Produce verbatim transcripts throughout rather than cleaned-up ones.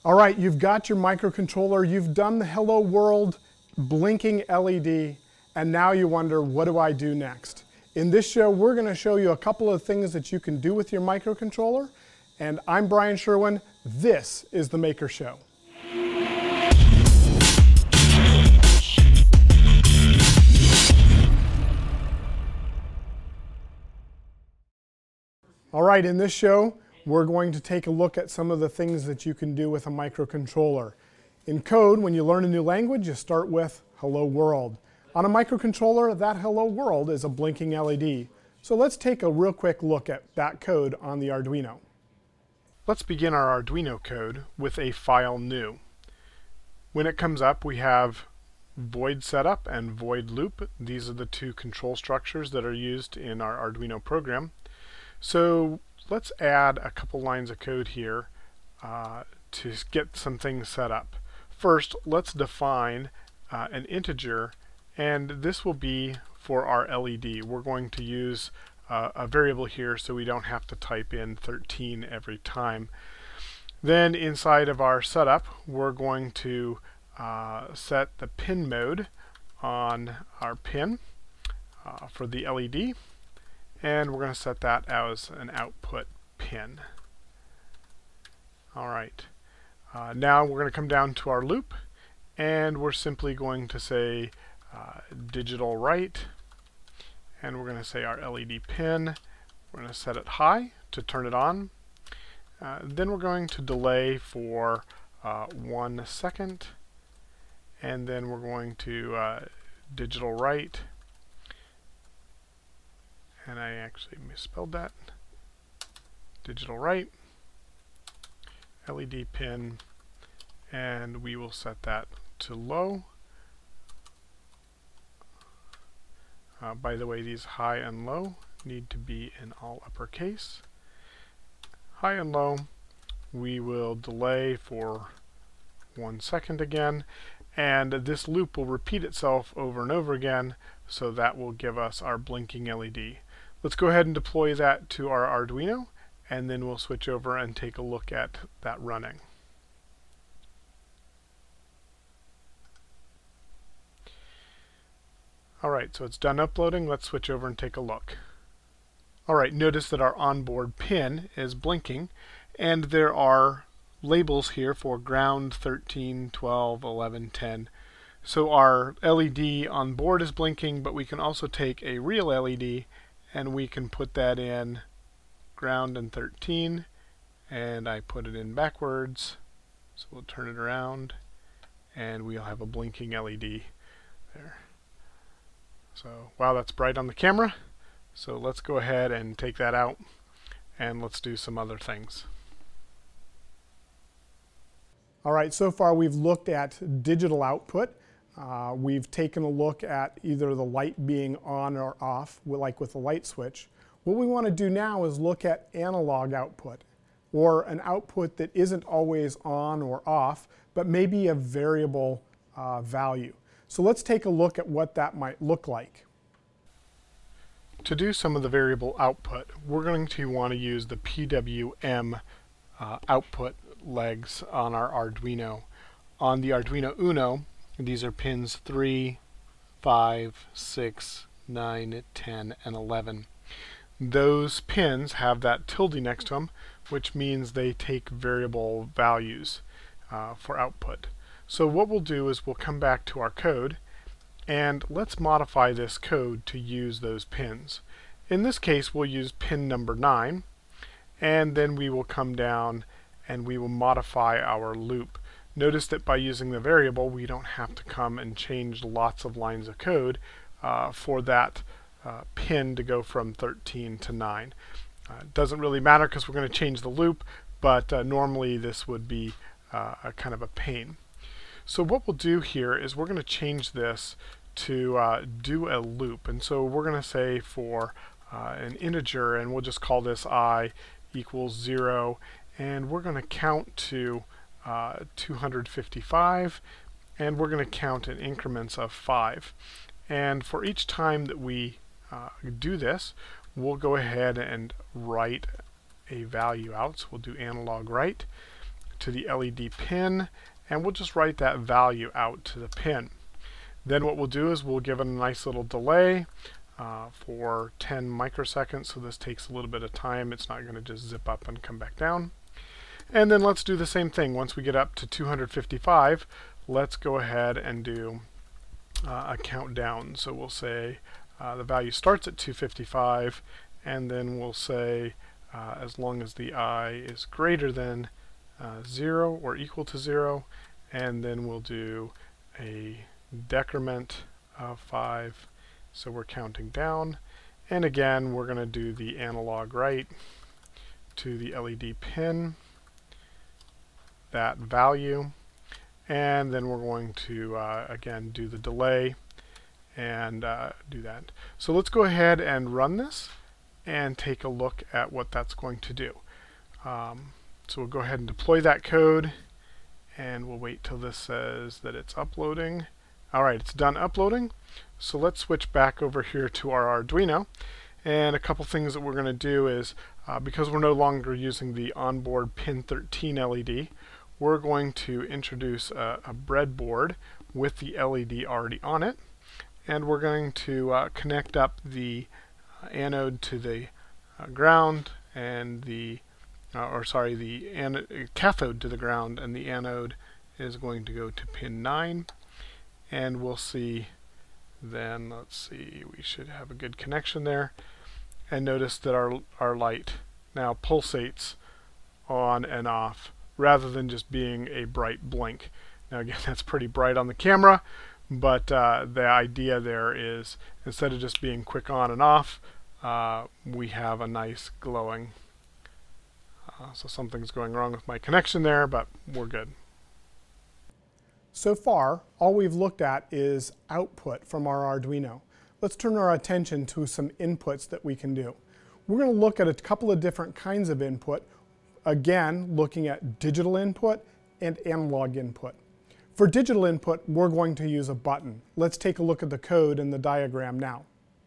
All right, you've got your microcontroller, you've done the hello world blinking L E D, and now you wonder, what do I do next? In this show, we're going to show you a couple of things that you can do with your microcontroller. And I'm Brian Sherwin. This is The Maker Show. All right, in this show, we're going to take a look at some of the things that you can do with a microcontroller. In code, when you learn a new language, you start with hello world. On a microcontroller, that hello world is a blinking L E D. So let's take a real quick look at that code on the Arduino. Let's begin our Arduino code with a file new. When it comes up, we have void setup and void loop. These are the two control structures that are used in our Arduino program. So let's add a couple lines of code here uh, to get some things set up. First, let's define uh, an integer, and this will be for our L E D. We're going to use uh, a variable here so we don't have to type in thirteen every time. Then inside of our setup, we're going to uh, set the pin mode on our pin uh, for the L E D. And we're going to set that as an output pin. All right. Uh, now we're going to come down to our loop, and we're simply going to say uh, digital write, and we're going to say our L E D pin. We're going to set it high to turn it on. Uh, then we're going to delay for uh, one second, and then we're going to uh, digital write. And I actually misspelled that. Digital write, L E D pin, and we will set that to low. Uh, by the way, these high and low need to be in all uppercase. High and low, we will delay for one second again, and this loop will repeat itself over and over again, so that will give us our blinking L E D. Let's go ahead and deploy that to our Arduino, and then we'll switch over and take a look at that running. Alright, so it's done uploading. Let's switch over and take a look. Alright, notice that our onboard pin is blinking, and there are labels here for ground, thirteen, twelve, eleven, ten. So our L E D on board is blinking, but we can also take a real L E D and we can put that in ground and thirteen, and I put it in backwards, so we'll turn it around and we'll have a blinking L E D there. So wow, that's bright on the camera. So let's go ahead and take that out, and let's do some other things. All right, so far we've looked at digital output. Uh, we've taken a look at either the light being on or off, like with the light switch. What we want to do now is look at analog output, or an output that isn't always on or off, but maybe a variable uh, value. So let's take a look at what that might look like. To do some of the variable output, we're going to want to use the P W M uh, output legs on our Arduino. On the Arduino Uno, these are pins three, five, six, nine, ten, and eleven. Those pins have that tilde next to them, which means they take variable values uh, for output. So what we'll do is we'll come back to our code, and let's modify this code to use those pins. In this case, we'll use pin number nine, and then we will come down and we will modify our loop. Notice that by using the variable, we don't have to come and change lots of lines of code uh, for that uh, pin to go from thirteen to nine. Uh, it doesn't really matter because we're going to change the loop, but uh, normally this would be uh, a kind of a pain. So what we'll do here is we're going to change this to uh, do a loop. And so we're going to say for uh, an integer, and we'll just call this I equals zero, and we're going to count to Uh, two hundred fifty-five, and we're going to count in increments of five. And for each time that we uh, do this, we'll go ahead and write a value out. So we'll do analog write. to the L E D pin, and we'll just write that value out to the pin. Then what we'll do is we'll give it a nice little delay uh, for ten microseconds, so this takes a little bit of time. It's not going to just zip up and come back down. And then let's do the same thing. Once we get up to two hundred fifty-five, let's go ahead and do uh, a countdown. So we'll say uh, the value starts at two fifty-five, and then we'll say uh, as long as the I is greater than uh, zero or equal to zero, and then we'll do a decrement of five. So we're counting down, and again we're going to do the analog write to the L E D pin, that value, and then we're going to uh, again do the delay and uh, do that. So let's go ahead and run this and take a look at what that's going to do. Um, so we'll go ahead and deploy that code, and we'll wait till this says that it's uploading. Alright, it's done uploading. So let's switch back over here to our Arduino, and a couple things that we're going to do is uh, because we're no longer using the onboard pin thirteen L E D, we're going to introduce a, a breadboard with the L E D already on it, and we're going to uh, connect up the uh, anode to the uh, ground, and the uh, or sorry the an cathode to the ground, and the anode is going to go to pin nine. And we'll see then, let's see, we should have a good connection there, and notice that our our light now pulsates on and off rather than just being a bright blink. Now again, that's pretty bright on the camera, but uh, the idea there is instead of just being quick on and off, uh, we have a nice glowing. Uh, so something's going wrong with my connection there, but we're good. So far, all we've looked at is output from our Arduino. Let's turn our attention to some inputs that we can do. We're going to look at a couple of different kinds of input, again looking at digital input and analog input. For digital input, we're going to use a button. Let's take a look at the code and the diagram now.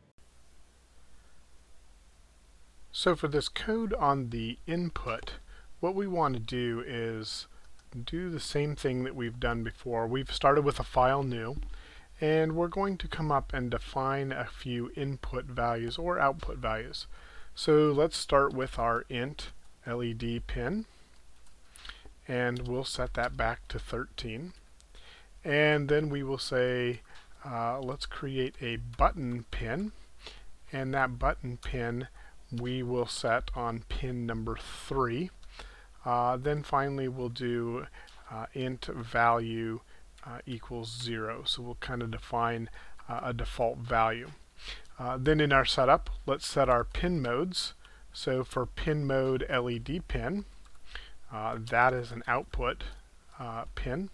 So for this code on the input, what we want to do is do the same thing that we've done before. We've started with a file new, and we're going to come up and define a few input values or output values. So let's start with our int L E D pin, and we'll set that back to thirteen. And then we will say uh, let's create a button pin, and that button pin we will set on pin number three. Uh, then finally we'll do uh, int value uh, equals zero. So we'll kind of define uh, a default value. Uh, then in our setup, let's set our pin modes. So for pin mode L E D pin, uh, that is an output uh, pin.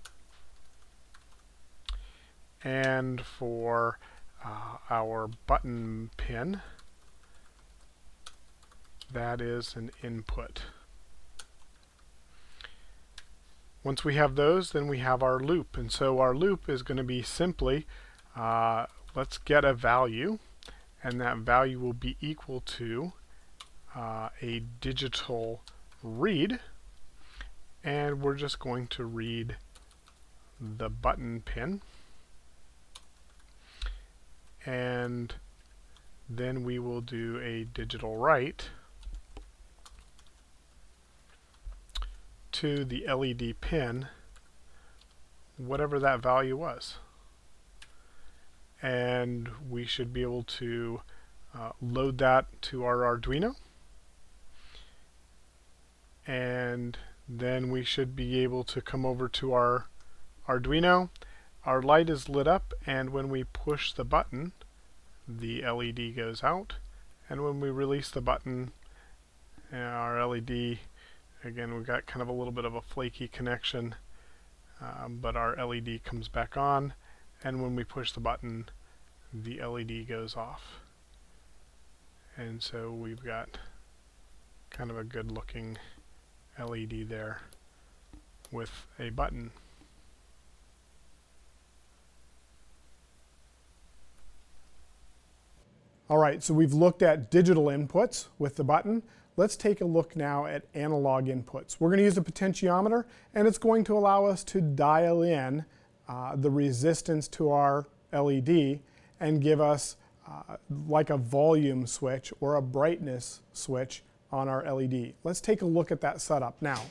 And for uh, our button pin, that is an input. Once we have those, then we have our loop, and so our loop is going to be simply uh, let's get a value, and that value will be equal to uh, a digital read, and we're just going to read the button pin, and then we will do a digital write to the L E D pin, whatever that value was. And we should be able to uh, load that to our Arduino, and then we should be able to come over to our Arduino. Our light is lit up, and when we push the button, the L E D goes out, and when we release the button, our L E D, again, we've got kind of a little bit of a flaky connection, um, but our L E D comes back on, and when we push the button, the L E D goes off. And so we've got kind of a good looking L E D there with a button. All right, so we've looked at digital inputs with the button. Let's take a look now at analog inputs. We're going to use a potentiometer, and it's going to allow us to dial in uh, the resistance to our L E D and give us uh, like a volume switch or a brightness switch on our L E D. Let's take a look at that setup now.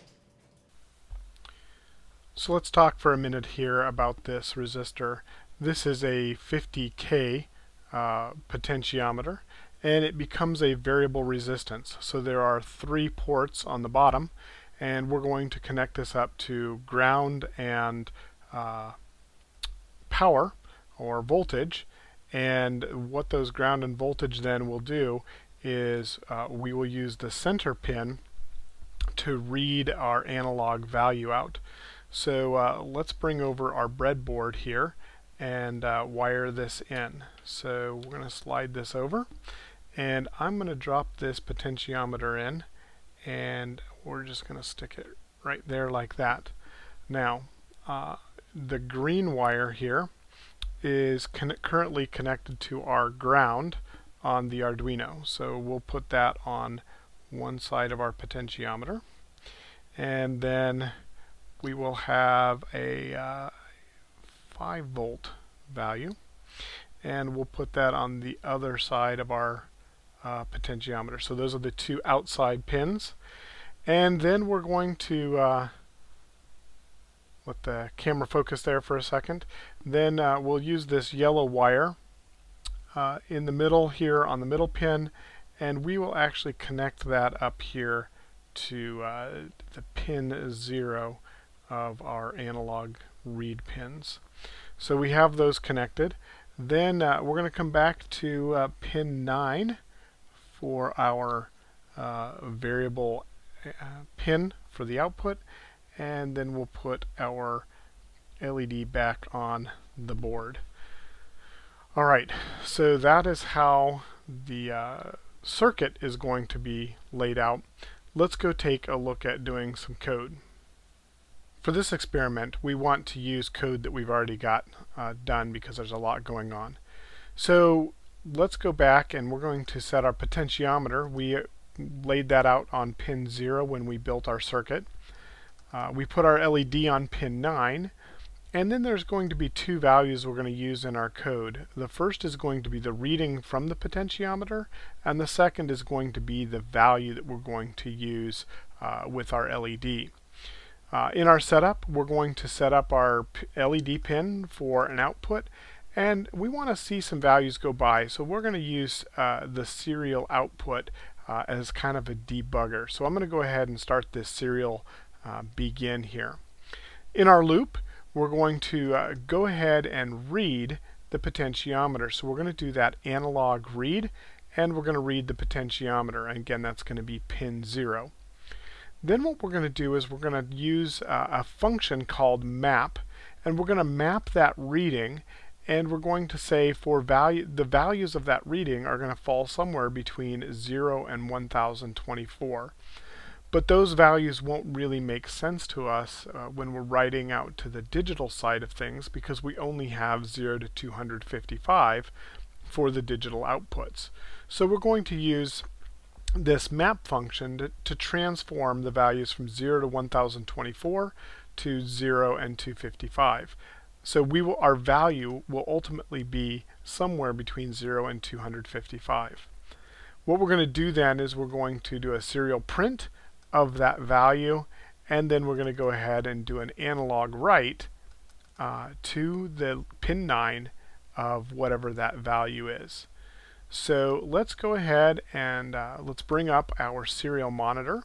So let's talk for a minute here about this resistor. This is a fifty K uh, potentiometer, and it becomes a variable resistance. So there are three ports on the bottom, and we're going to connect this up to ground and uh, power or voltage. And what those ground and voltage then will do is uh, we will use the center pin to read our analog value out. So uh, let's bring over our breadboard here and uh, wire this in. So we're going to slide this over, and I'm going to drop this potentiometer in, and we're just going to stick it right there like that. Now uh, the green wire here is con currently connected to our ground on the Arduino. So we'll put that on one side of our potentiometer, and then we will have a uh, five volt value, and we'll put that on the other side of our uh, potentiometer. So those are the two outside pins, and then we're going to uh, let the camera focus there for a second. Then uh, we'll use this yellow wire uh, in the middle here on the middle pin, and we will actually connect that up here to uh, the pin zero of our analog read pins. So we have those connected. Then uh, we're going to come back to uh, pin nine for our uh, variable uh, pin for the output, and then we'll put our L E D back on the board. Alright, so that is how the uh, circuit is going to be laid out. Let's go take a look at doing some code. For this experiment, we want to use code that we've already got uh, done because there's a lot going on. So let's go back, and we're going to set our potentiometer. We laid that out on pin zero when we built our circuit. Uh, we put our L E D on pin nine, and then there's going to be two values we're going to use in our code. The first is going to be the reading from the potentiometer, and the second is going to be the value that we're going to use uh, with our L E D. Uh, in our setup, we're going to set up our L E D pin for an output, and we want to see some values go by. So we're going to use uh, the serial output uh, as kind of a debugger. So I'm going to go ahead and start this serial uh, begin here. In our loop, we're going to uh, go ahead and read the potentiometer. So we're going to do that analog read, and we're going to read the potentiometer. And again, that's going to be pin zero. Then what we're going to do is we're going to use uh, a function called map, and we're going to map that reading, and we're going to say for value the values of that reading are going to fall somewhere between zero and one thousand twenty-four. But those values won't really make sense to us uh, when we're writing out to the digital side of things, because we only have zero to two hundred fifty-five for the digital outputs. So we're going to use this map function to, to transform the values from zero to one thousand twenty-four to zero and two hundred fifty-five. So we will, our value will ultimately be somewhere between zero and two hundred fifty-five. What we're going to do then is we're going to do a serial print of that value, and then we're going to go ahead and do an analog write uh, to the pin nine of whatever that value is. So let's go ahead and uh, let's bring up our serial monitor.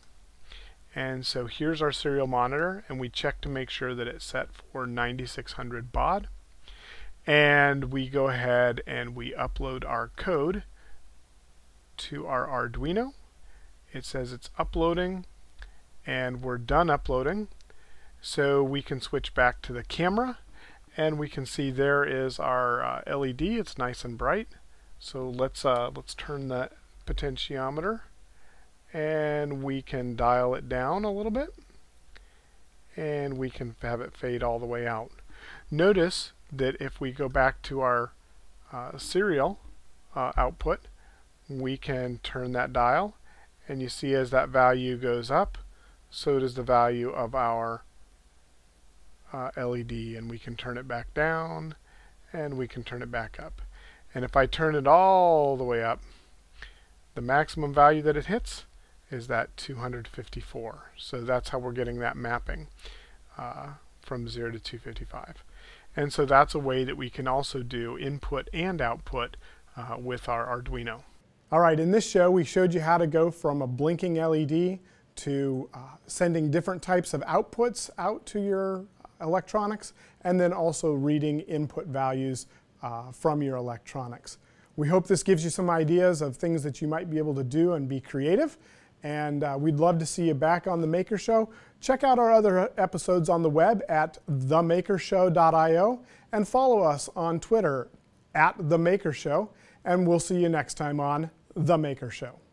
And so here's our serial monitor, and we check to make sure that it's set for ninety-six hundred baud. And we go ahead and we upload our code to our Arduino. It says it's uploading, and we're done uploading. So we can switch back to the camera, and we can see there is our uh, L E D. It's nice and bright. So let's uh, let's turn the potentiometer, and we can dial it down a little bit, and we can have it fade all the way out. Notice that if we go back to our uh, serial uh, output, we can turn that dial, and you see as that value goes up, so does the value of our uh, L E D, and we can turn it back down, and we can turn it back up. And if I turn it all the way up, the maximum value that it hits is that two hundred fifty-four. So that's how we're getting that mapping uh, from zero to two fifty-five. And so that's a way that we can also do input and output uh, with our Arduino. All right, in this show we showed you how to go from a blinking L E D to uh, sending different types of outputs out to your electronics, and then also reading input values uh, from your electronics. We hope this gives you some ideas of things that you might be able to do and be creative, and uh, we'd love to see you back on The Maker Show. Check out our other episodes on the web at the maker show dot i o and follow us on Twitter at The Maker Show, and we'll see you next time on The Maker Show.